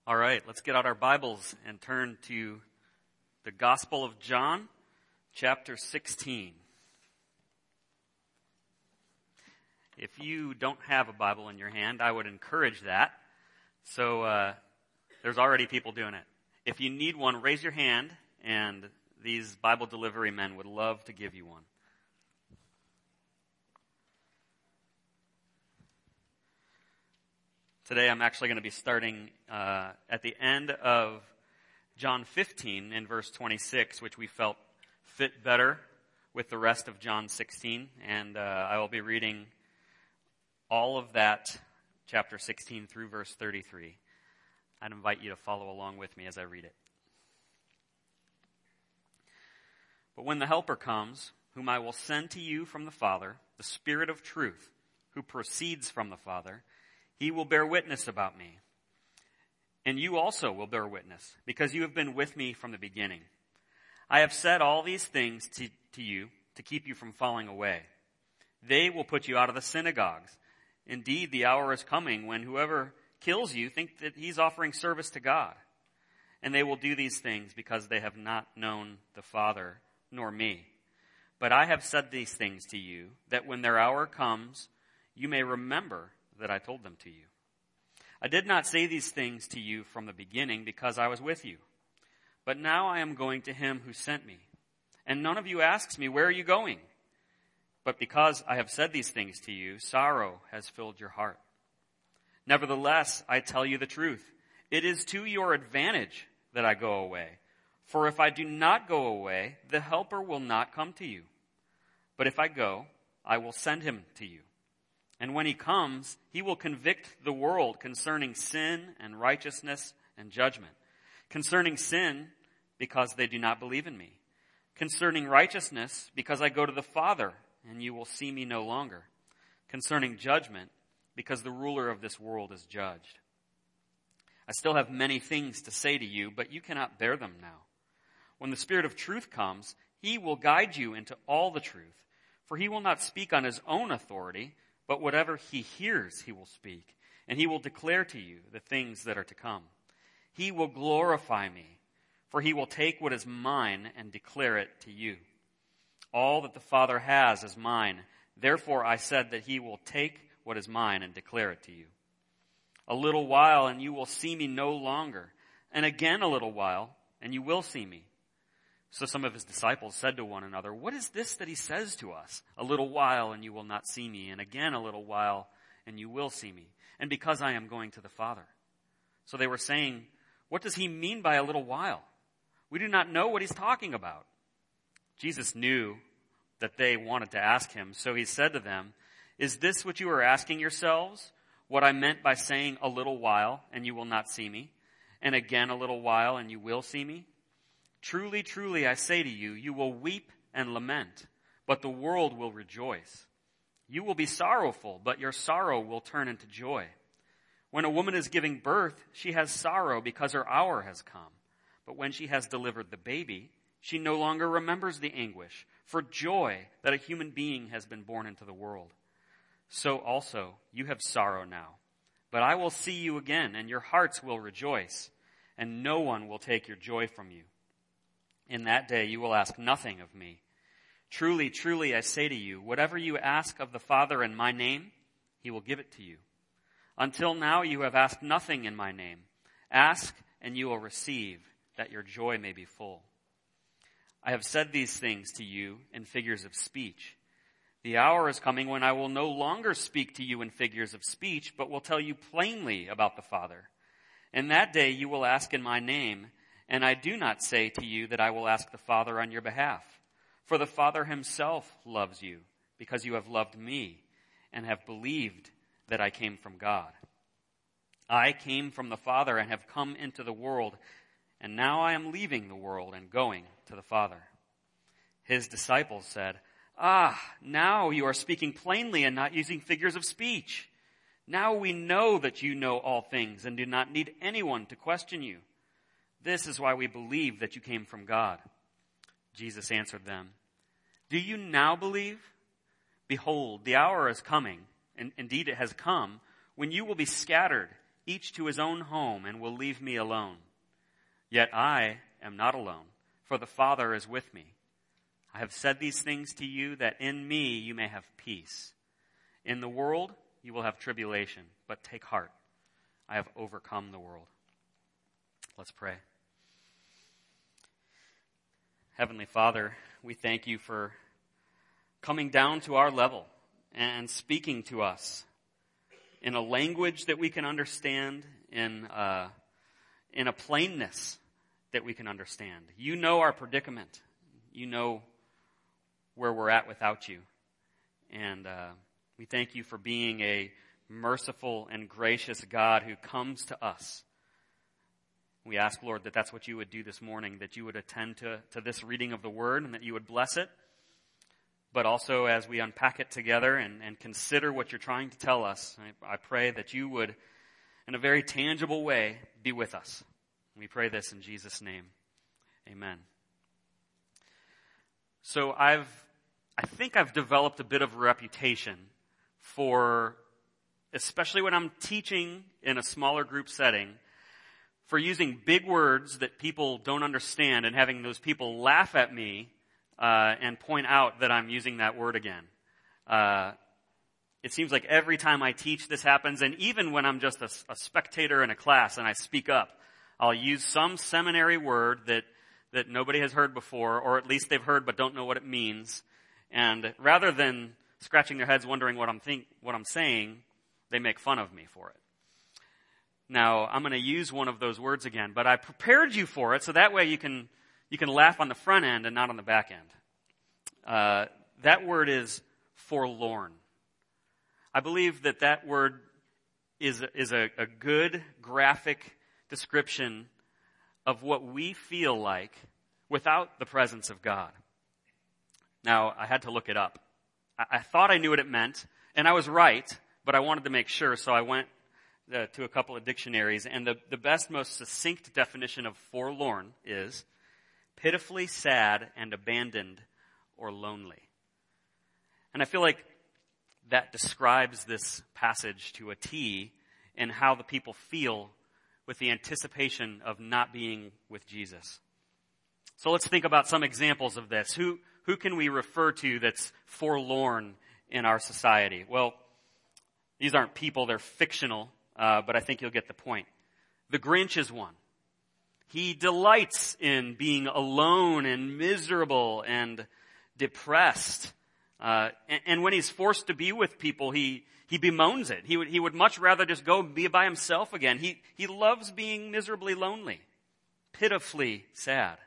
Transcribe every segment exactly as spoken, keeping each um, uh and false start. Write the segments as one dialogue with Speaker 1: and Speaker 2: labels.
Speaker 1: All right, let's get out our Bibles and turn to the Gospel of John, chapter sixteen. If you don't have a Bible in your hand, I would encourage that. So uh, there's already people doing it. If you need one, raise your hand, and these Bible delivery men would love to give you one. Today I'm actually going to be starting uh, at the end of John fifteen in verse twenty-six, which we felt fit better with the rest of John sixteen. And uh, I will be reading all of that, chapter sixteen through verse thirty-three. I'd invite you to follow along with me as I read it. But when the Helper comes, whom I will send to you from the Father, the Spirit of truth, who proceeds from the Father, he will bear witness about me. And you also will bear witness, because you have been with me from the beginning. I have said all these things to, to you to keep you from falling away. They will put you out of the synagogues. Indeed, the hour is coming when whoever kills you think that he's offering service to God. And they will do these things because they have not known the Father nor me. But I have said these things to you, that when their hour comes, you may remember that I told them to you. I did not say these things to you from the beginning because I was with you. But now I am going to him who sent me. And none of you asks me, where are you going? But because I have said these things to you, sorrow has filled your heart. Nevertheless, I tell you the truth. It is to your advantage that I go away. For if I do not go away, the Helper will not come to you. But if I go, I will send him to you. And when he comes, he will convict the world concerning sin and righteousness and judgment. Concerning sin, because they do not believe in me. Concerning righteousness, because I go to the Father, and you will see me no longer. Concerning judgment, because the ruler of this world is judged. I still have many things to say to you, but you cannot bear them now. When the Spirit of truth comes, he will guide you into all the truth. For he will not speak on his own authority, but whatever he hears, he will speak, and he will declare to you the things that are to come. He will glorify me, for he will take what is mine and declare it to you. All that the Father has is mine. Therefore I said that he will take what is mine and declare it to you. A little while, and you will see me no longer. And again a little while, and you will see me. So some of his disciples said to one another, what is this that he says to us? A little while and you will not see me, and again a little while and you will see me, and because I am going to the Father. So they were saying, what does he mean by a little while? We do not know what he's talking about. Jesus knew that they wanted to ask him, so he said to them, is this what you are asking yourselves? What I meant by saying a little while and you will not see me, and again a little while and you will see me? Truly, truly, I say to you, you will weep and lament, but the world will rejoice. You will be sorrowful, but your sorrow will turn into joy. When a woman is giving birth, she has sorrow because her hour has come. But when she has delivered the baby, she no longer remembers the anguish for joy that a human being has been born into the world. So also, you have sorrow now, but I will see you again, and your hearts will rejoice, and no one will take your joy from you. In that day you will ask nothing of me. Truly, truly, I say to you, whatever you ask of the Father in my name, he will give it to you. Until now you have asked nothing in my name. Ask, and you will receive, that your joy may be full. I have said these things to you in figures of speech. The hour is coming when I will no longer speak to you in figures of speech, but will tell you plainly about the Father. In that day you will ask in my name, and I do not say to you that I will ask the Father on your behalf. For the Father himself loves you, because you have loved me, and have believed that I came from God. I came from the Father and have come into the world, and now I am leaving the world and going to the Father. His disciples said, Ah, now you are speaking plainly and not using figures of speech. Now we know that you know all things and do not need anyone to question you. This is why we believe that you came from God. Jesus answered them, Do you now believe? Behold, the hour is coming, and indeed it has come, when you will be scattered, each to his own home, and will leave me alone. Yet I am not alone, for the Father is with me. I have said these things to you, that in me you may have peace. In the world you will have tribulation, but take heart. I have overcome the world. Let's pray. Heavenly Father, we thank you for coming down to our level and speaking to us in a language that we can understand, in uh, in a plainness that we can understand. You know our predicament. You know where we're at without you. And uh, we thank you for being a merciful and gracious God who comes to us. We ask, Lord, that that's what you would do this morning, that you would attend to, to this reading of the Word and that you would bless it. But also as we unpack it together and, and consider what you're trying to tell us, I, I pray that you would, in a very tangible way, be with us. We pray this in Jesus' name. Amen. So I've, I think I've developed a bit of a reputation for, especially when I'm teaching in a smaller group setting, for using big words that people don't understand and having those people laugh at me uh, and point out that I'm using that word again. Uh, it seems like every time I teach this happens, and even when I'm just a, a spectator in a class and I speak up, I'll use some seminary word that, that nobody has heard before, or at least they've heard but don't know what it means. And rather than scratching their heads wondering what I'm think, what I'm saying, they make fun of me for it. Now, I'm going to use one of those words again, but I prepared you for it so that way you can you can laugh on the front end and not on the back end. Uh, that word is forlorn. I believe that that word is is a, a good graphic description of what we feel like without the presence of God. Now, I had to look it up. I, I thought I knew what it meant, and I was right, but I wanted to make sure, so I went Uh, to a couple of dictionaries, and the, the best, most succinct definition of forlorn is pitifully sad and abandoned or lonely. And I feel like that describes this passage to a T and how the people feel with the anticipation of not being with Jesus. So let's think about some examples of this. Who, who can we refer to that's forlorn in our society? Well, these aren't people, they're fictional. Uh, but I think you'll get the point. The Grinch is one. He delights in being alone and miserable and depressed. Uh, and, and when he's forced to be with people, he, he bemoans it. He would, he would much rather just go be by himself again. He, he loves being miserably lonely, pitifully sad.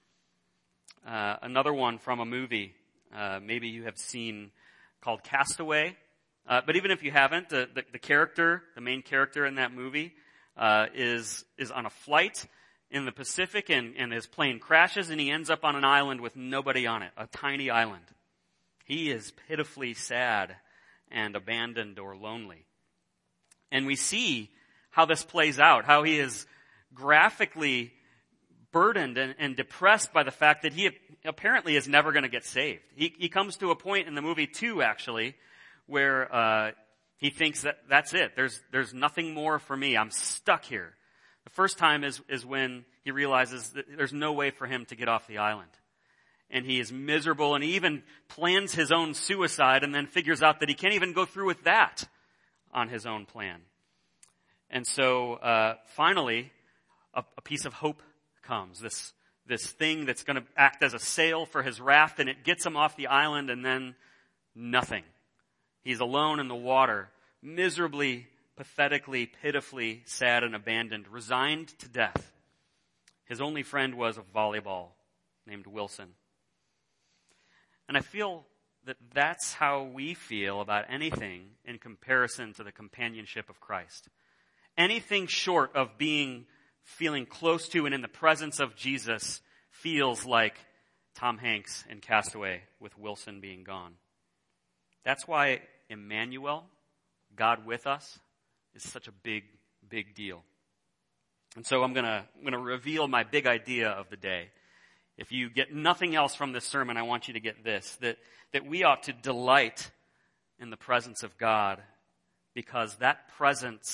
Speaker 1: Uh, another one from a movie, uh, maybe you have seen, called Castaway. Uh, but even if you haven't, the, the, the character, the main character in that movie, uh, is, is on a flight in the Pacific, and, and his plane crashes and he ends up on an island with nobody on it, a tiny island. He is pitifully sad and abandoned or lonely. And we see how this plays out, how he is graphically burdened and, and depressed by the fact that he apparently is never going to get saved. He, he comes to a point in the movie two, actually, where uh, he thinks that that's it. There's there's nothing more for me. I'm stuck here. The first time is, is when he realizes that there's no way for him to get off the island. And he is miserable, and he even plans his own suicide and then figures out that he can't even go through with that on his own plan. And so uh, finally, a, a piece of hope comes. This, this thing that's going to act as a sail for his raft, and it gets him off the island, and then nothing. He's alone in the water, miserably, pathetically, pitifully sad and abandoned, resigned to death. His only friend was a volleyball named Wilson. And I feel that that's how we feel about anything in comparison to the companionship of Christ. Anything short of being, feeling close to and in the presence of Jesus feels like Tom Hanks in Castaway with Wilson being gone. That's why Emmanuel, God with us, is such a big, big deal. And so I'm gonna, I'm gonna reveal my big idea of the day. If you get nothing else from this sermon, I want you to get this, that, that we ought to delight in the presence of God, because that presence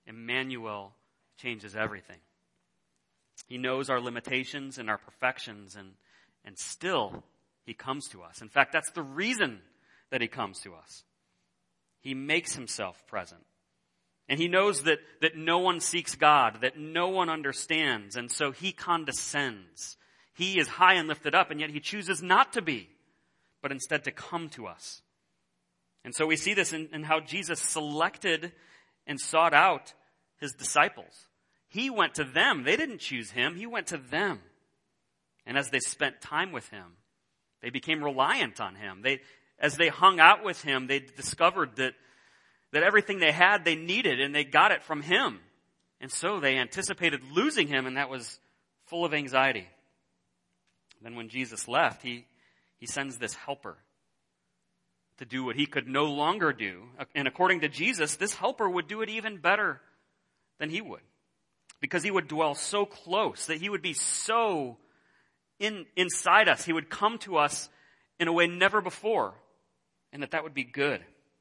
Speaker 1: Emmanuel changes everything. He knows our limitations and our perfections, and, and still he comes to us. In fact, that's the reason that he comes to us. He makes himself present. And he knows that, that no one seeks God, that no one understands, and so he condescends. He is high and lifted up, and yet he chooses not to be, but instead to come to us. And so we see this in, in how Jesus selected and sought out his disciples. He went to them. They didn't choose him. He went to them. And as they spent time with him, they became reliant on him. They, as they hung out with him, they discovered that, that everything they had, they needed, and they got it from him. And so they anticipated losing him, and that was full of anxiety. Then when Jesus left, he, he sends this helper to do what he could no longer do. And according to Jesus, this helper would do it even better than he would. Because he would dwell so close, that he would be so in, inside us. He would come to us in a way never before. And that that would be good.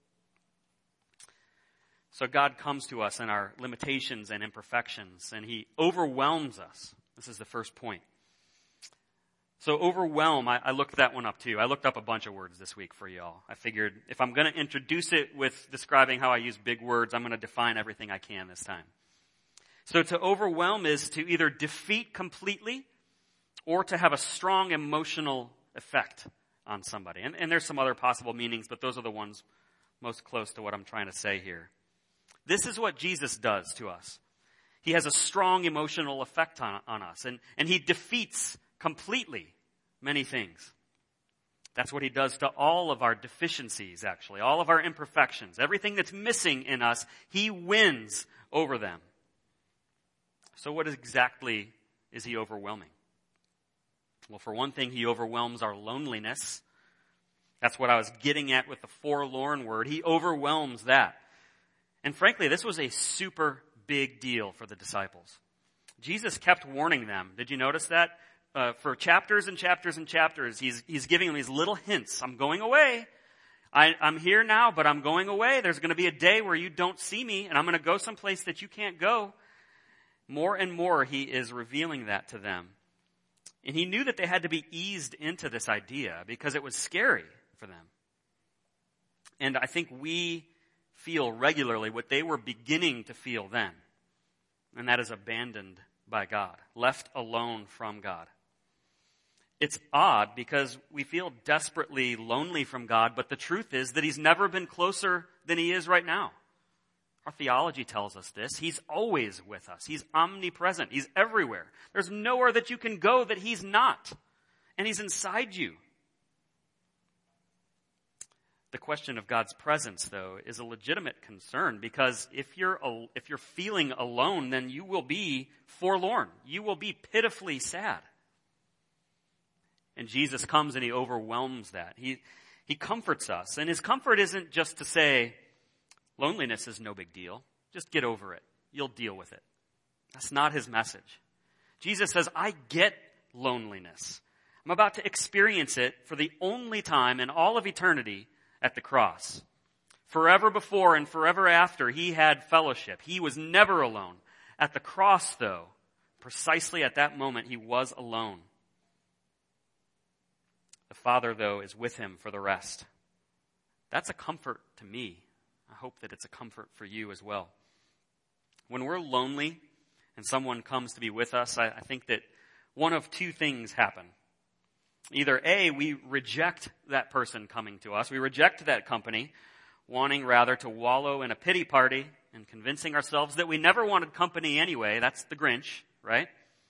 Speaker 1: So God comes to us in our limitations and imperfections, and he overwhelms us. This is the first point. So overwhelm, I, I looked that one up too. I looked up a bunch of words this week for y'all. I figured if I'm going to introduce it with describing how I use big words, I'm going to define everything I can this time. So to overwhelm is to either defeat completely or to have a strong emotional effect on somebody. And, and there's some other possible meanings, but those are the ones most close to what I'm trying to say here. This is what Jesus does to us. He has a strong emotional effect on, on us, and, and he defeats completely many things. That's what he does to all of our deficiencies, actually, all of our imperfections. Everything that's missing in us, he wins over them. So what exactly is he overwhelming? Well, for one thing, he overwhelms our loneliness. That's what I was getting at with the forlorn word. He overwhelms that. And frankly, this was a super big deal for the disciples. Jesus kept warning them. Did you notice that? Uh, for chapters and chapters and chapters, he's, he's giving them these little hints. I'm going away. I, I'm here now, but I'm going away. There's going to be a day where you don't see me, and I'm going to go someplace that you can't go. More and more, he is revealing that to them. And he knew that they had to be eased into this idea because it was scary for them. And I think we feel regularly what they were beginning to feel then. And that is abandoned by God, left alone from God. It's odd because we feel desperately lonely from God, but the truth is that he's never been closer than he is right now. Our theology tells us this. He's always with us. He's omnipresent. He's everywhere. There's nowhere that you can go that he's not. And he's inside you. The question of God's presence, though, is a legitimate concern because if you're if you're feeling alone, then you will be forlorn. You will be pitifully sad. And Jesus comes and he overwhelms that. He he comforts us. And his comfort isn't just to say, loneliness is no big deal. Just get over it. You'll deal with it. That's not his message. Jesus says, I get loneliness. I'm about to experience it for the only time in all of eternity at the cross. Forever before and forever after, he had fellowship. He was never alone. At the cross, though, precisely at that moment, he was alone. The Father, though, is with him for the rest. That's a comfort to me. I hope that it's a comfort for you as well. When we're lonely and someone comes to be with us, I, I think that one of two things happen. Either A, we reject that person coming to us. We reject that company, wanting rather to wallow in a pity party and convincing ourselves that we never wanted company anyway. That's the Grinch, right?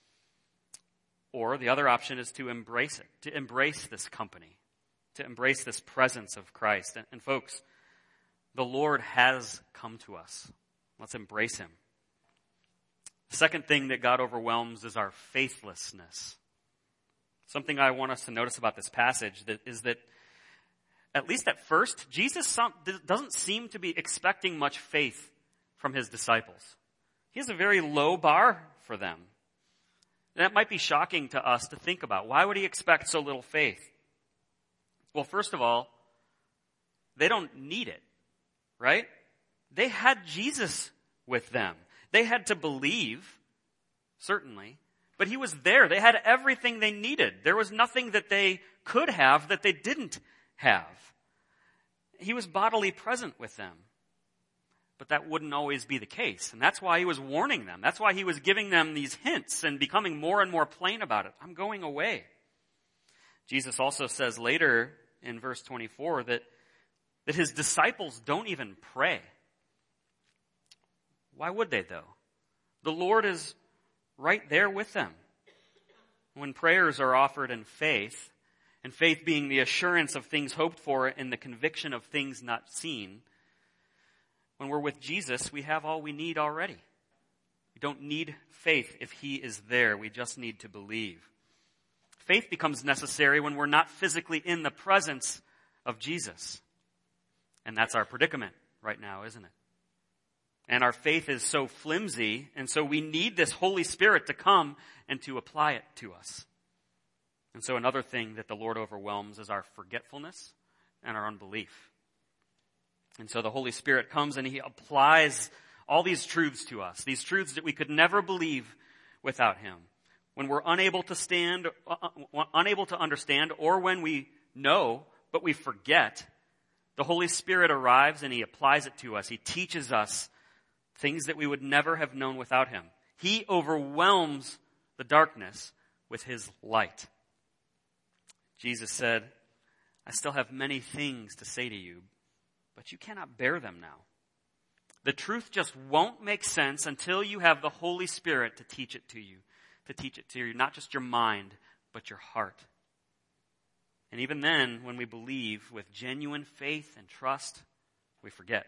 Speaker 1: Or the other option is to embrace it, to embrace this company, to embrace this presence of Christ. And, and folks, the Lord has come to us. Let's embrace him. The second thing that God overwhelms is our faithlessness. Something I want us to notice about this passage that is that, at least at first, Jesus doesn't seem to be expecting much faith from his disciples. He has a very low bar for them. That might be shocking to us to think about. Why would he expect so little faith? Well, first of all, they don't need it, right? They had Jesus with them. They had to believe, certainly, but he was there. They had everything they needed. There was nothing that they could have that they didn't have. He was bodily present with them. But that wouldn't always be the case. And that's why he was warning them. That's why he was giving them these hints and becoming more and more plain about it. I'm going away. Jesus also says later in verse twenty-four that, that his disciples don't even pray. Why would they, though? The Lord is right there with them. When prayers are offered in faith, and faith being the assurance of things hoped for and the conviction of things not seen, when we're with Jesus, we have all we need already. We don't need faith if he is there. We just need to believe. Faith becomes necessary when we're not physically in the presence of Jesus. And that's our predicament right now, isn't it? And our faith is so flimsy, and so we need this Holy Spirit to come and to apply it to us. And so another thing that the Lord overwhelms is our forgetfulness and our unbelief. And so the Holy Spirit comes and he applies all these truths to us, these truths that we could never believe without him. When we're unable to stand, uh, unable to understand, or when we know, but we forget, the Holy Spirit arrives and he applies it to us. He teaches us things that we would never have known without him. He overwhelms the darkness with his light. Jesus said, I still have many things to say to you, but you cannot bear them now. The truth just won't make sense until you have the Holy Spirit to teach it to you, to teach it to you, not just your mind, but your heart. And even then, when we believe with genuine faith and trust, we forget.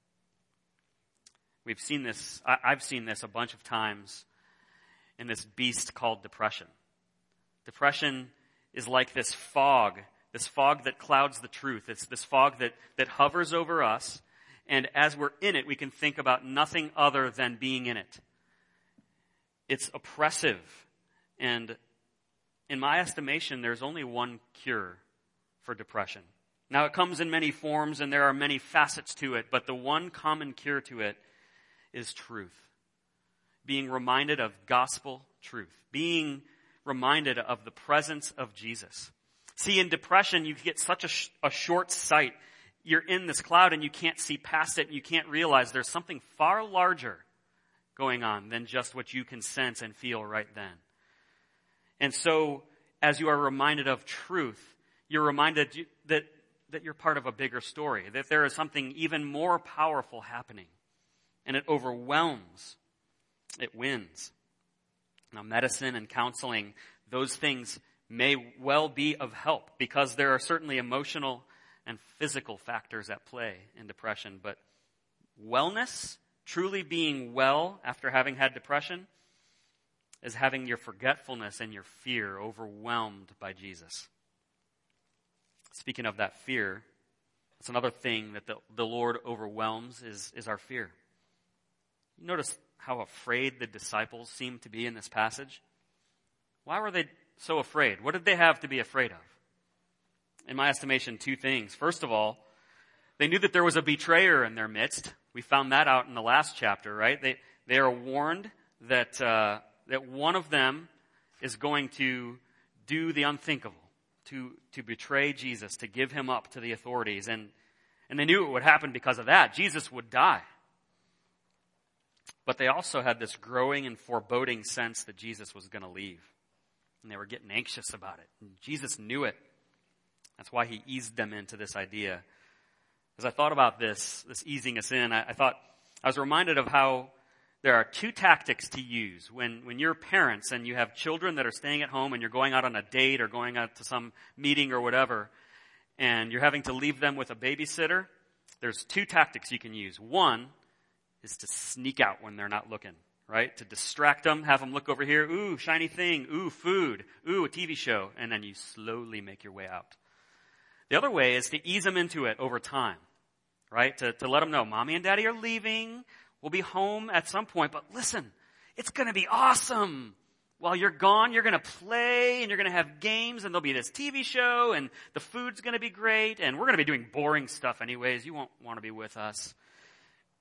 Speaker 1: We've seen this, I've seen this a bunch of times in this beast called depression. Depression is like this fog, this fog that clouds the truth. It's this fog that, that hovers over us, and as we're in it, we can think about nothing other than being in it. It's oppressive, and in my estimation, there's only one cure for depression. Now, it comes in many forms, and there are many facets to it, but the one common cure to it is truth. Being reminded of gospel truth. Being reminded of the presence of Jesus. See, in depression, you get such a, sh- a short sight. You're in this cloud and you can't see past it, and you can't realize there's something far larger going on than just what you can sense and feel right then. And so, as you are reminded of truth, you're reminded that, that you're part of a bigger story, that there is something even more powerful happening. And it overwhelms. It wins. Now, medicine and counseling, those things may well be of help because there are certainly emotional and physical factors at play in depression. But wellness, truly being well after having had depression, is having your forgetfulness and your fear overwhelmed by Jesus. Speaking of that fear, it's another thing that the, the Lord overwhelms is, is our fear. You notice how afraid the disciples seem to be in this passage? Why were they so afraid? What did they have to be afraid of? In my estimation, two things. First of all, they knew that there was a betrayer in their midst. We found that out in the last chapter, right? They they are warned that uh, that one of them is going to do the unthinkable, to to betray Jesus, to give him up to the authorities, and and they knew it would happen because of that. Jesus would die. But they also had this growing and foreboding sense that Jesus was going to leave. And they were getting anxious about it. And Jesus knew it. That's why he eased them into this idea. As I thought about this, this easing us in, I, I thought, I was reminded of how there are two tactics to use. When, when you're parents and you have children that are staying at home and you're going out on a date or going out to some meeting or whatever, and you're having to leave them with a babysitter, there's two tactics you can use. One is to sneak out when they're not looking, right? To distract them, have them look over here, ooh, shiny thing, ooh, food, ooh, a T V show, and then you slowly make your way out. The other way is to ease them into it over time, right? To, to let them know, mommy and daddy are leaving, we'll be home at some point, but listen, it's going to be awesome. While you're gone, you're going to play, and you're going to have games, and there'll be this T V show, and the food's going to be great, and we're going to be doing boring stuff anyways. You won't want to be with us.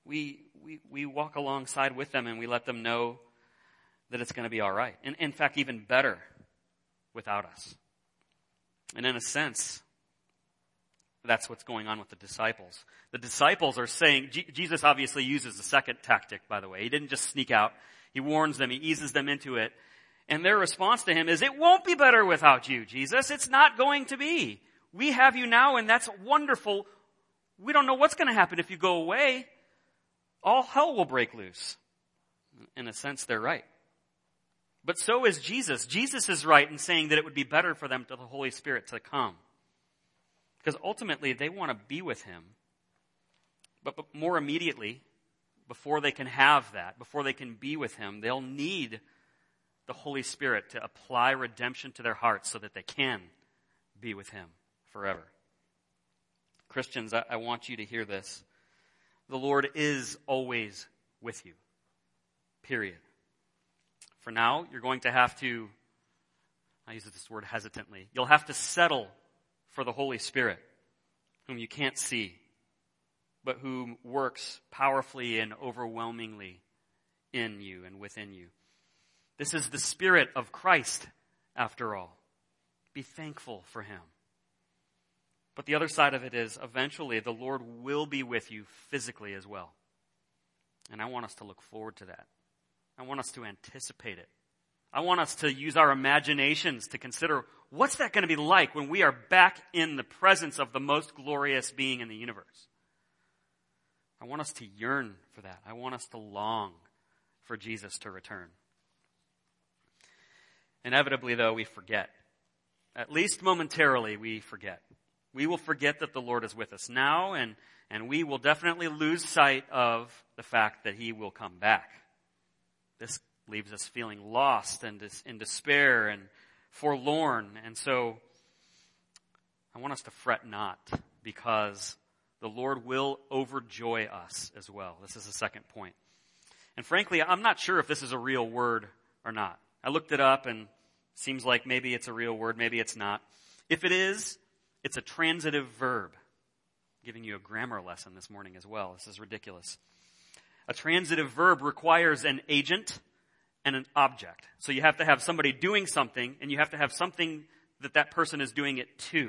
Speaker 1: we, we, we walk alongside with them and we let them know that it's going to be all right. And in fact, even better without us. And in a sense, that's what's going on with the disciples. The disciples are saying, G- Jesus obviously uses the second tactic, by the way. He didn't just sneak out. He warns them. He eases them into it. And their response to him is, it won't be better without you, Jesus. It's not going to be. We have you now, and that's wonderful. We don't know what's going to happen if you go away. All hell will break loose. In a sense, they're right. But so is Jesus. Jesus is right in saying that it would be better for them to the Holy Spirit to come. Because ultimately, they want to be with him. But, but more immediately, before they can have that, before they can be with him, they'll need the Holy Spirit to apply redemption to their hearts so that they can be with him forever. Christians, I, I want you to hear this. The Lord is always with you. Period. For now, you're going to have to, I use this word hesitantly, you'll have to settle for the Holy Spirit, whom you can't see, but who works powerfully and overwhelmingly in you and within you. This is the Spirit of Christ, after all. Be thankful for him. But the other side of it is, eventually, the Lord will be with you physically as well. And I want us to look forward to that. I want us to anticipate it. I want us to use our imaginations to consider, what's that going to be like when we are back in the presence of the most glorious being in the universe? I want us to yearn for that. I want us to long for Jesus to return. Inevitably, though, we forget. At least momentarily, we forget. We will forget that the Lord is with us now, and, and we will definitely lose sight of the fact that he will come back. This leaves us feeling lost and in despair and forlorn. And so I want us to fret not, because the Lord will overjoy us as well. This is the second point. And frankly, I'm not sure if this is a real word or not. I looked it up and it seems like maybe it's a real word, maybe it's not. If it is, it's a transitive verb. I'm giving you a grammar lesson this morning as well. This is ridiculous. A transitive verb requires an agent and an object. So you have to have somebody doing something, and you have to have something that that person is doing it to.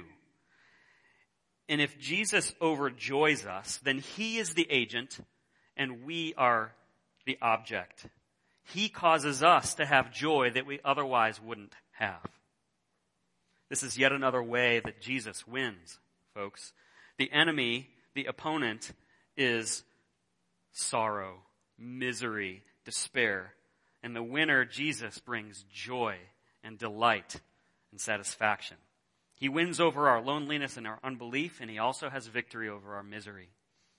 Speaker 1: And if Jesus overjoys us, then he is the agent, and we are the object. He causes us to have joy that we otherwise wouldn't have. This is yet another way that Jesus wins, folks. The enemy, the opponent, is sorrow, misery, despair. And the winner, Jesus, brings joy and delight and satisfaction. He wins over our loneliness and our unbelief, and he also has victory over our misery.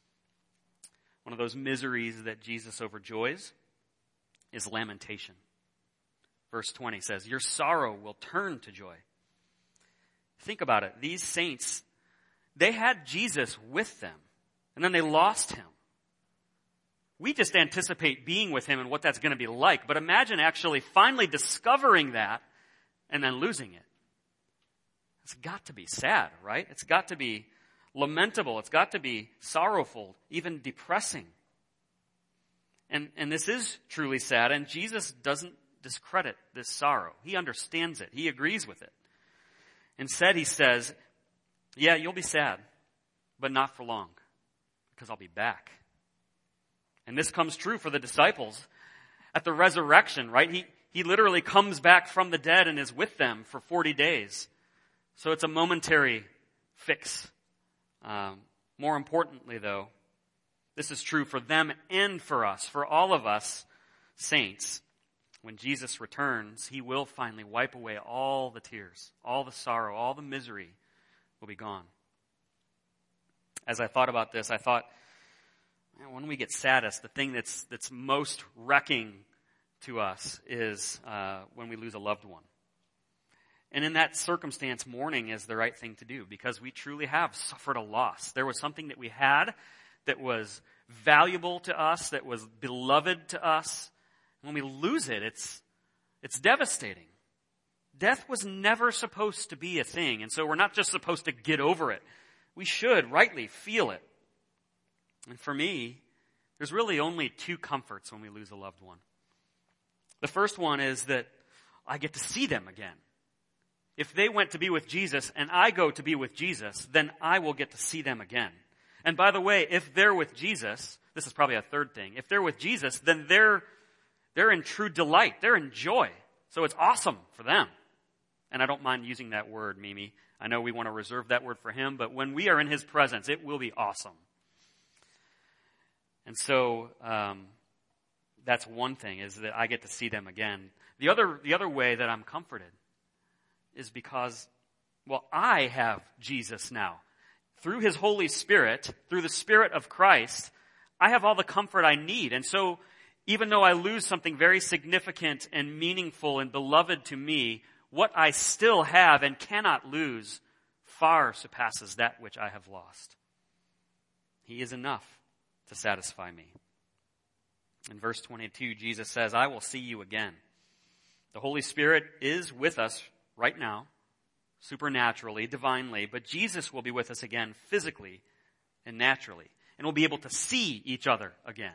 Speaker 1: One of those miseries that Jesus overjoys is lamentation. Verse twenty says, your sorrow will turn to joy. Think about it. These saints, they had Jesus with them, and then they lost him. We just anticipate being with him and what that's going to be like. But imagine actually finally discovering that and then losing it. It's got to be sad, right? It's got to be lamentable. It's got to be sorrowful, even depressing. And, and this is truly sad, and Jesus doesn't discredit this sorrow. He understands it. He agrees with it. Instead, he says, yeah, you'll be sad, but not for long, because I'll be back. And this comes true for the disciples at the resurrection, right? He, he literally comes back from the dead and is with them for forty days. So it's a momentary fix. Um, more importantly, though, this is true for them and for us, for all of us saints. When Jesus returns, he will finally wipe away all the tears, all the sorrow, all the misery will be gone. As I thought about this, I thought, man, when we get saddest, the thing that's that's most wrecking to us is uh, when we lose a loved one. And in that circumstance, mourning is the right thing to do, because we truly have suffered a loss. There was something that we had that was valuable to us, that was beloved to us. When we lose it, it's it's devastating. Death was never supposed to be a thing, and so we're not just supposed to get over it. We should rightly feel it. And for me, There's really only two comforts when we lose a loved one. The first one is that I get to see them again. If they went to be with Jesus and I go to be with Jesus, then I will get to see them again. And by the way, if they're with Jesus, this is probably a third thing. If they're with Jesus, then they're, they're in true delight. They're in joy. So it's awesome for them. And I don't mind using that word, Mimi. I know we want to reserve that word for him, but when we are in his presence, it will be awesome. And so um, that's one thing, is that I get to see them again. The other, the other way that I'm comforted is because, well, I have Jesus now. Through his Holy Spirit, through the Spirit of Christ, I have all the comfort I need. And so even though I lose something very significant and meaningful and beloved to me, what I still have and cannot lose far surpasses that which I have lost. He is enough to satisfy me. In verse twenty-two, Jesus says, I will see you again. The Holy Spirit is with us right now, supernaturally, divinely, but Jesus will be with us again physically and naturally, and we'll be able to see each other again.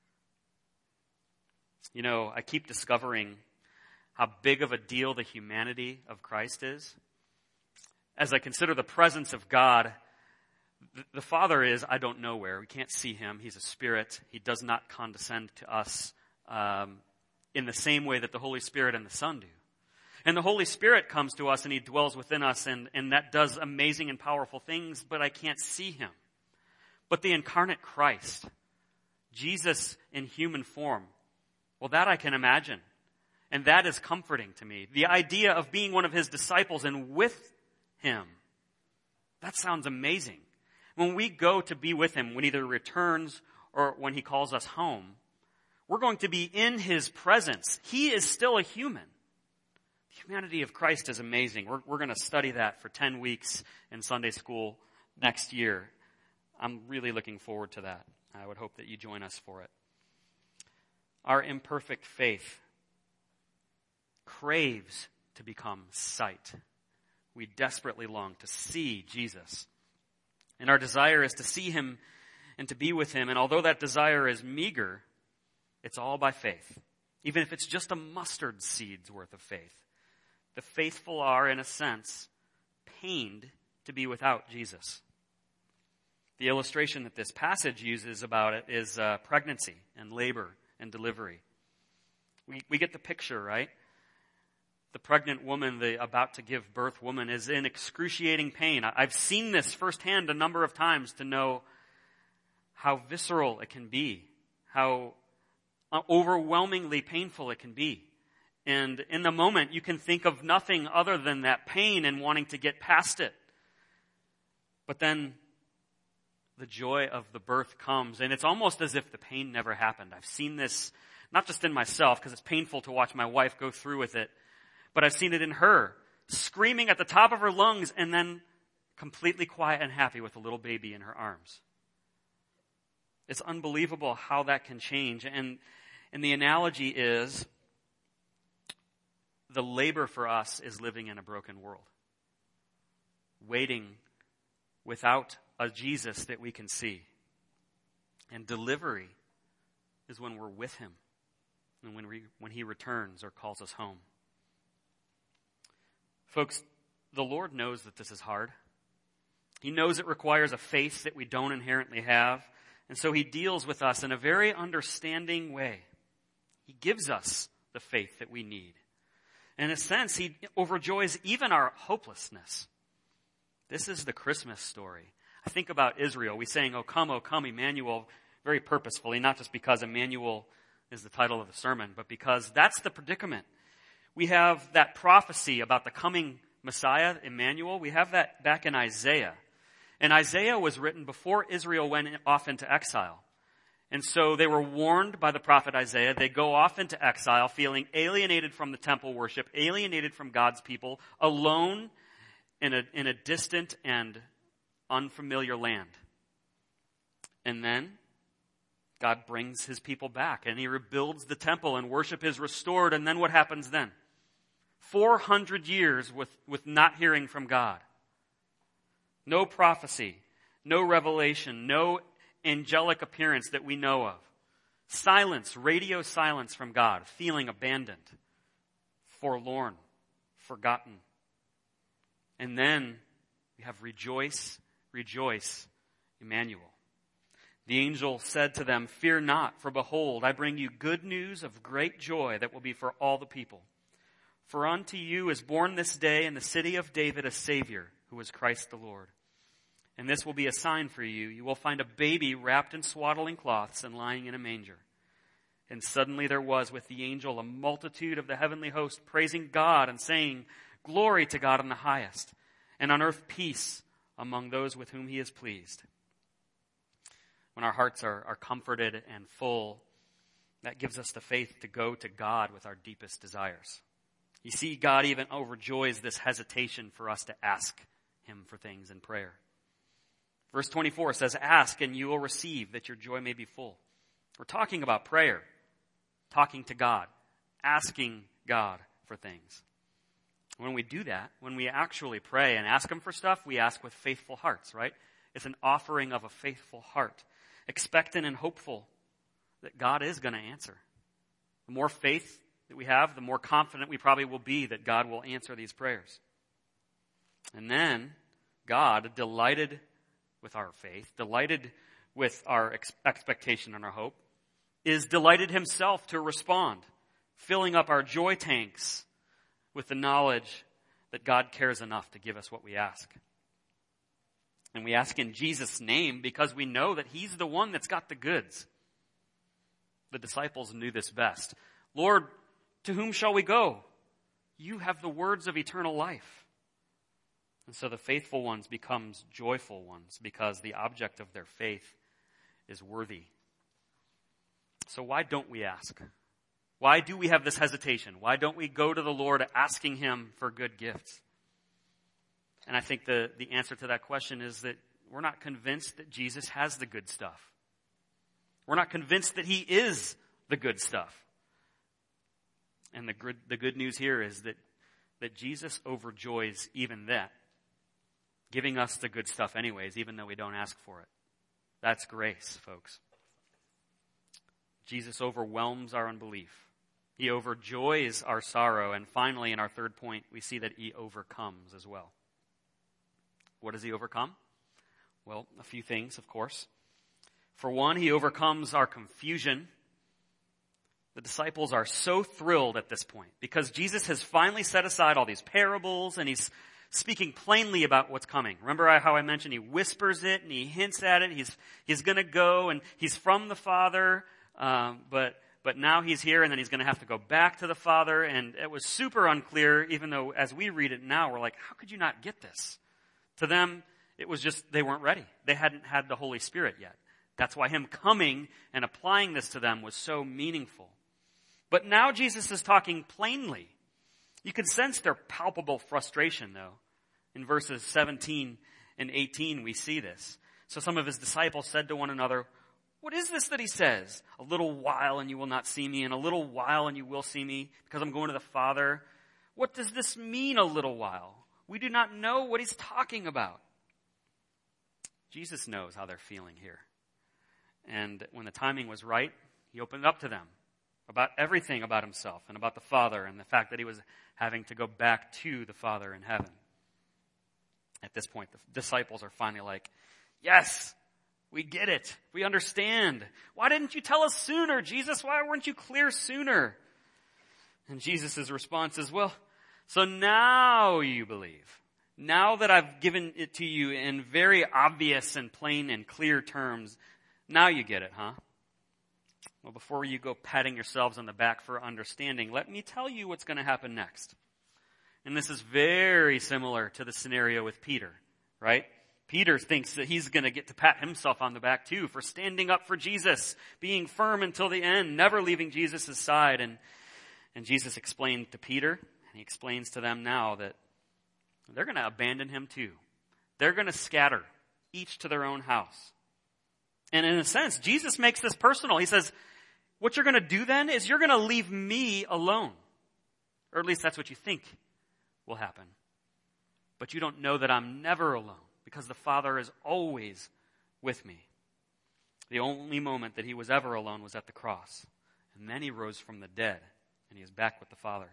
Speaker 1: You know, I keep discovering how big of a deal the humanity of Christ is. As I consider the presence of God, the Father is, I don't know where. We can't see him. He's a spirit. He does not condescend to us um, in the same way that the Holy Spirit and the Son do. And the Holy Spirit comes to us and he dwells within us, and, and that does amazing and powerful things, but I can't see him. But the incarnate Christ, Jesus in human form, well, that I can imagine. And that is comforting to me. The idea of being one of his disciples and with him, that sounds amazing. When we go to be with him, when he either returns or when he calls us home, we're going to be in his presence. He is still a human. The humanity of Christ is amazing. We're, we're going to study that for ten weeks in Sunday school next year. I'm really looking forward to that. I would hope that you join us for it. Our imperfect faith craves to become sight. We desperately long to see Jesus. And our desire is to see him and to be with him. And although that desire is meager, it's all by faith. Even if it's just a mustard seed's worth of faith. The faithful are, in a sense, pained to be without Jesus. The illustration that this passage uses about it is uh, pregnancy and labor and delivery. We, we get the picture, right? The pregnant woman, the about to give birth woman, is in excruciating pain. I've seen this firsthand a number of times to know how visceral it can be, how overwhelmingly painful it can be. And in the moment, you can think of nothing other than that pain and wanting to get past it. But then the joy of the birth comes, and it's almost as if the pain never happened. I've seen this not just in myself, because it's painful to watch my wife go through with it, but I've seen it in her, screaming at the top of her lungs and then completely quiet and happy with a little baby in her arms. It's unbelievable how that can change. And, and the analogy is, the labor for us is living in a broken world. Waiting without a Jesus that we can see. And delivery is when we're with him. And when we, when he returns or calls us home. Folks, the Lord knows that this is hard. He knows it requires a faith that we don't inherently have. And so he deals with us in a very understanding way. He gives us the faith that we need. In a sense, he overjoys even our hopelessness. This is the Christmas story. I think about Israel. We sang, "O come, O come, Emmanuel," very purposefully, not just because Emmanuel is the title of the sermon, but because that's the predicament. We have that prophecy about the coming Messiah, Emmanuel. We have that back in Isaiah. And Isaiah was written before Israel went off into exile. And so they were warned by the prophet Isaiah. They go off into exile, feeling alienated from the temple worship, alienated from God's people, alone in a, in a distant and unfamiliar land. And then God brings his people back and he rebuilds the temple and worship is restored. And then what happens then? four hundred years with, with not hearing from God. No prophecy, no revelation, no angelic appearance that we know of. Silence, radio silence from God, feeling abandoned, forlorn, forgotten. And then we have rejoice, rejoice, Emmanuel. The angel said to them, "Fear not, for behold, I bring you good news of great joy that will be for all the people. For unto you is born this day in the city of David a Savior, who is Christ the Lord. And this will be a sign for you. You will find a baby wrapped in swaddling cloths and lying in a manger." And suddenly there was with the angel a multitude of the heavenly host praising God and saying, "Glory to God in the highest, and on earth peace among those with whom he is pleased." When our hearts are, are comforted and full, that gives us the faith to go to God with our deepest desires. You see, God even overjoys this hesitation for us to ask him for things in prayer. Verse twenty-four says, "Ask and you will receive, that your joy may be full." We're talking about prayer, talking to God, asking God for things. When we do that, when we actually pray and ask him for stuff, we ask with faithful hearts, right? It's an offering of a faithful heart, expectant and hopeful that God is going to answer. The more faith that we have, the more confident we probably will be that God will answer these prayers. And then God, delighted with our faith, delighted with our ex- expectation and our hope, is delighted himself to respond, filling up our joy tanks with the knowledge that God cares enough to give us what we ask. And we ask in Jesus' name because we know that he's the one that's got the goods. The disciples knew this best. "Lord, to whom shall we go? You have the words of eternal life." And so the faithful ones becomes joyful ones because the object of their faith is worthy. So why don't we ask? Why do we have this hesitation? Why don't we go to the Lord asking him for good gifts? And I think the, the answer to that question is that we're not convinced that Jesus has the good stuff. We're not convinced that he is the good stuff. And the good, the good news here is that, that Jesus overjoys even that, giving us the good stuff anyways, even though we don't ask for it. That's grace, folks. Jesus overwhelms our unbelief. He overjoys our sorrow. And finally, in our third point, we see that he overcomes as well. What does he overcome? Well, a few things, of course. For one, he overcomes our confusion. The disciples are so thrilled at this point because Jesus has finally set aside all these parables and he's speaking plainly about what's coming. Remember how I mentioned he whispers it and he hints at it. He's he's going to go and he's from the Father, um, but but now he's here and then he's going to have to go back to the Father. And it was super unclear, even though as we read it now, we're like, how could you not get this? To them, it was just they weren't ready. They hadn't had the Holy Spirit yet. That's why him coming and applying this to them was so meaningful. But now Jesus is talking plainly. You can sense their palpable frustration, though. In verses seventeen and eighteen, we see this. So some of his disciples said to one another, "What is this that he says? A little while and you will not see me, and a little while and you will see me, because I'm going to the Father. What does this mean, a little while? We do not know what he's talking about." Jesus knows how they're feeling here. And when the timing was right, he opened up to them about everything about himself and about the Father and the fact that he was having to go back to the Father in heaven. At this point, the disciples are finally like, "Yes, we get it. We understand. Why didn't you tell us sooner, Jesus? Why weren't you clear sooner?" And Jesus' response is, "Well, so now you believe. Now that I've given it to you in very obvious and plain and clear terms, now you get it, huh? Well, before you go patting yourselves on the back for understanding, let me tell you what's going to happen next." And this is very similar to the scenario with Peter, right? Peter thinks that he's going to get to pat himself on the back too for standing up for Jesus, being firm until the end, never leaving Jesus' side. And, and Jesus explained to Peter, and he explains to them now that they're going to abandon him too. They're going to scatter, each to their own house. And in a sense, Jesus makes this personal. He says, what you're going to do then is you're going to leave me alone. Or at least that's what you think will happen. But you don't know that I'm never alone, because the Father is always with me. The only moment that he was ever alone was at the cross. And then he rose from the dead, and he is back with the Father.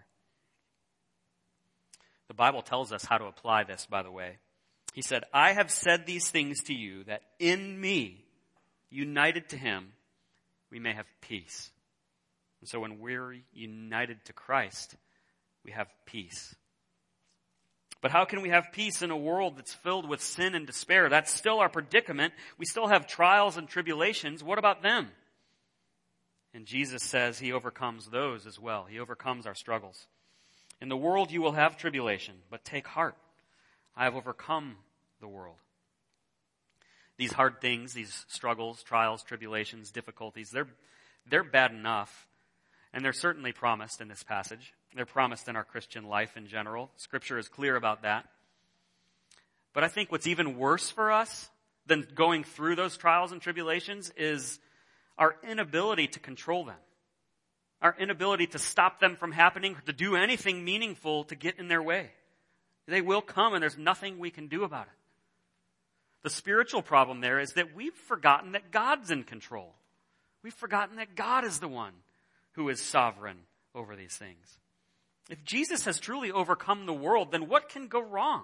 Speaker 1: The Bible tells us how to apply this, by the way. He said, I have said these things to you, that in me, united to him, we may have peace. And so when we're united to Christ, we have peace. But how can we have peace in a world that's filled with sin and despair? That's still our predicament. We still have trials and tribulations. What about them? And Jesus says he overcomes those as well. He overcomes our struggles. In the world you will have tribulation, but take heart. I have overcome the world. These hard things, these struggles, trials, tribulations, difficulties, they're, they're bad enough. And they're certainly promised in this passage. They're promised in our Christian life in general. Scripture is clear about that. But I think what's even worse for us than going through those trials and tribulations is our inability to control them. Our inability to stop them from happening, or to do anything meaningful to get in their way. They will come, and there's nothing we can do about it. The spiritual problem there is that we've forgotten that God's in control. We've forgotten that God is the one who is sovereign over these things. If Jesus has truly overcome the world, then what can go wrong?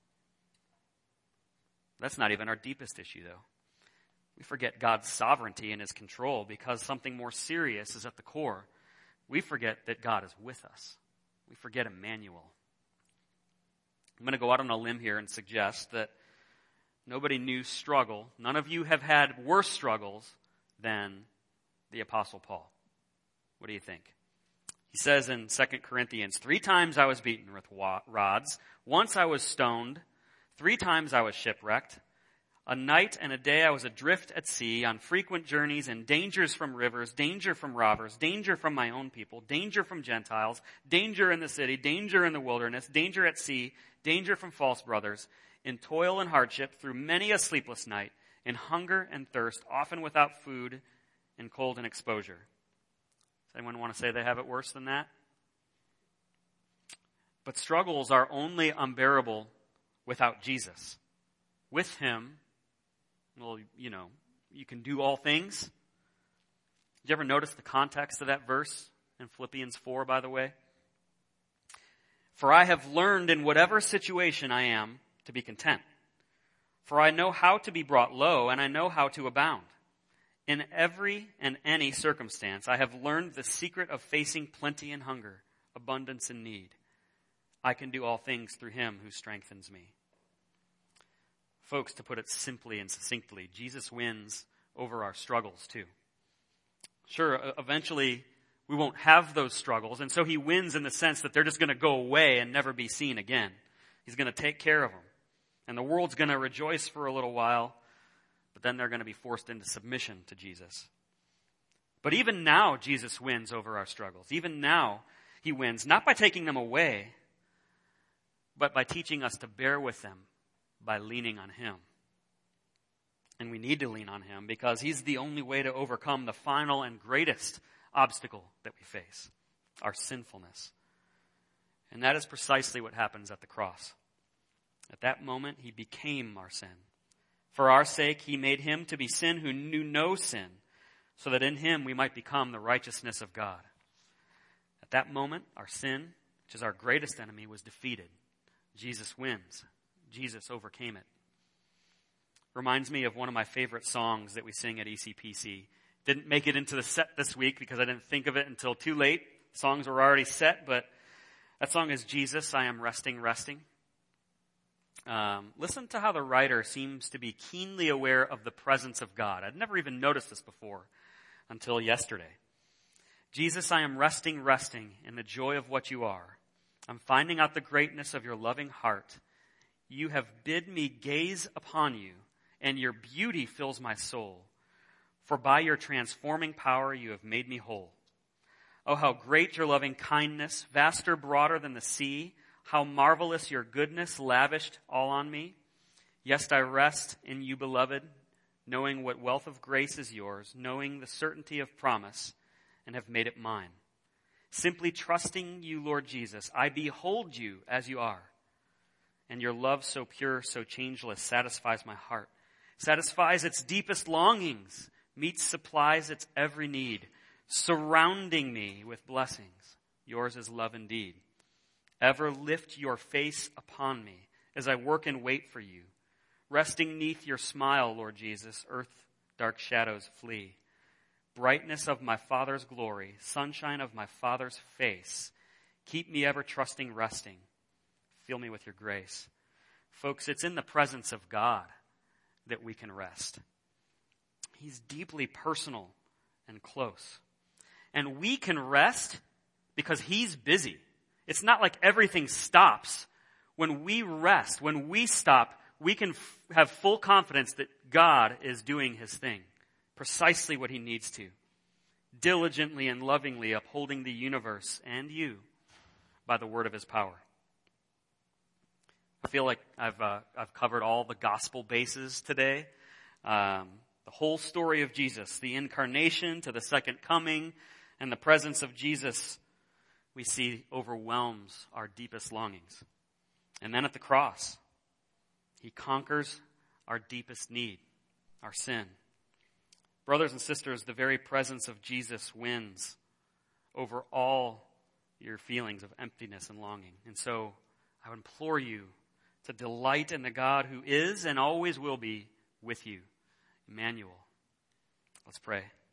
Speaker 1: That's not even our deepest issue, though. We forget God's sovereignty and his control because something more serious is at the core. We forget that God is with us. We forget Emmanuel. I'm going to go out on a limb here and suggest that nobody knew struggle. None of you have had worse struggles than the Apostle Paul. What do you think? He says in Second Corinthians, three times I was beaten with rods. Once I was stoned. Three times I was shipwrecked. A night and a day I was adrift at sea on frequent journeys and dangers from rivers, danger from robbers, danger from my own people, danger from Gentiles, danger in the city, danger in the wilderness, danger at sea, danger from false brothers, in toil and hardship through many a sleepless night, in hunger and thirst, often without food, in cold and exposure. Does anyone want to say they have it worse than that? But struggles are only unbearable without Jesus. With him, well, you know, you can do all things. Did you ever notice the context of that verse in Philippians four, by the way? For I have learned in whatever situation I am to be content. For I know how to be brought low, and I know how to abound. In every and any circumstance, I have learned the secret of facing plenty and hunger, abundance and need. I can do all things through him who strengthens me. Folks, to put it simply and succinctly, Jesus wins over our struggles too. Sure, eventually we won't have those struggles, and so he wins in the sense that they're just going to go away and never be seen again. He's going to take care of them. And the world's going to rejoice for a little while, but then they're going to be forced into submission to Jesus. But even now, Jesus wins over our struggles. Even now, he wins, not by taking them away, but by teaching us to bear with them by leaning on him. And we need to lean on him because he's the only way to overcome the final and greatest obstacle that we face, our sinfulness. And that is precisely what happens at the cross. At that moment, he became our sin. For our sake, he made him to be sin who knew no sin, so that in him we might become the righteousness of God. At that moment, our sin, which is our greatest enemy, was defeated. Jesus wins. Jesus overcame it. Reminds me of one of my favorite songs that we sing at E C P C. Didn't make it into the set this week because I didn't think of it until too late. Songs were already set, but that song is Jesus, I Am Resting, Resting. Um, listen to how the writer seems to be keenly aware of the presence of God. I'd never even noticed this before until yesterday. Jesus, I am resting, resting in the joy of what you are. I'm finding out the greatness of your loving heart. You have bid me gaze upon you, and your beauty fills my soul. For by your transforming power you have made me whole. Oh, how great your loving kindness, vaster, broader than the sea. How marvelous your goodness, lavished all on me. Yes, I rest in you, beloved, knowing what wealth of grace is yours, knowing the certainty of promise, and have made it mine. Simply trusting you, Lord Jesus, I behold you as you are. And your love so pure, so changeless, satisfies my heart, satisfies its deepest longings, meets, supplies its every need, surrounding me with blessings. Yours is love indeed. Ever lift your face upon me as I work and wait for you. Resting neath your smile, Lord Jesus, earth dark shadows flee. Brightness of my Father's glory, sunshine of my Father's face. Keep me ever trusting, resting. Fill me with your grace. Folks, it's in the presence of God that we can rest. He's deeply personal and close. And we can rest because he's busy. It's not like everything stops. When we rest, when we stop, we can f- have full confidence that God is doing his thing, precisely what he needs to, diligently and lovingly upholding the universe and you by the word of his power. I feel like I've uh, I've covered all the gospel bases today. Um, the whole story of Jesus, the incarnation to the second coming, and the presence of Jesus, we see overwhelms our deepest longings. And then at the cross, he conquers our deepest need, our sin. Brothers and sisters, the very presence of Jesus wins over all your feelings of emptiness and longing. And so I would implore you to delight in the God who is and always will be with you, Emmanuel. Let's pray.